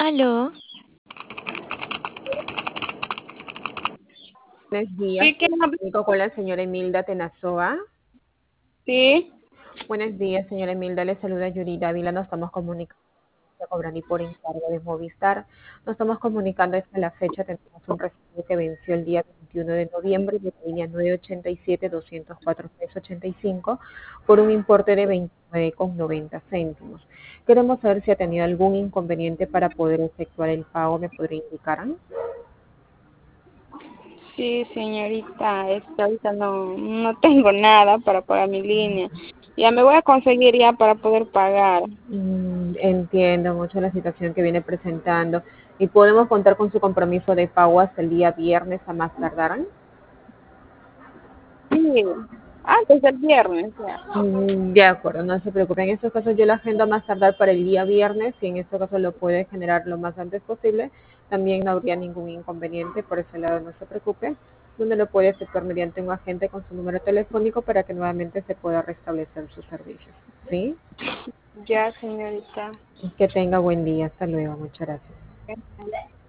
Aló, Buenos días, sí, ¿quién habla? comunico con la señora Emilda Tenazoa. Sí, Buenos días, señora Emilda, le saluda Yuri Dávila, nos estamos comunicando con Brani por encargo de Movistar. Nos estamos comunicando hasta la fecha, tenemos un recibo que venció el día 21 de noviembre de la línea 987-204-385 por un importe de 29,90 céntimos. Queremos saber si ha tenido algún inconveniente para poder efectuar el pago, ¿me podría indicar? sí, señorita, ahorita no tengo nada para pagar mi línea. Ya me voy a conseguir ya para poder pagar. Entiendo mucho la situación que viene presentando y podemos contar con su compromiso de pago hasta el día viernes a más tardar. Sí, antes del viernes ya. De acuerdo, no se preocupe. En estos casos yo la agendo a más tardar para el día viernes y en este caso lo puede generar lo más antes posible. También no habría ningún inconveniente, por ese lado no se preocupe, donde lo puede efectuar mediante un agente con su número telefónico para que nuevamente se pueda restablecer sus servicios. ¿Sí? Ya, señorita. Que tenga buen día. Hasta luego. Muchas gracias.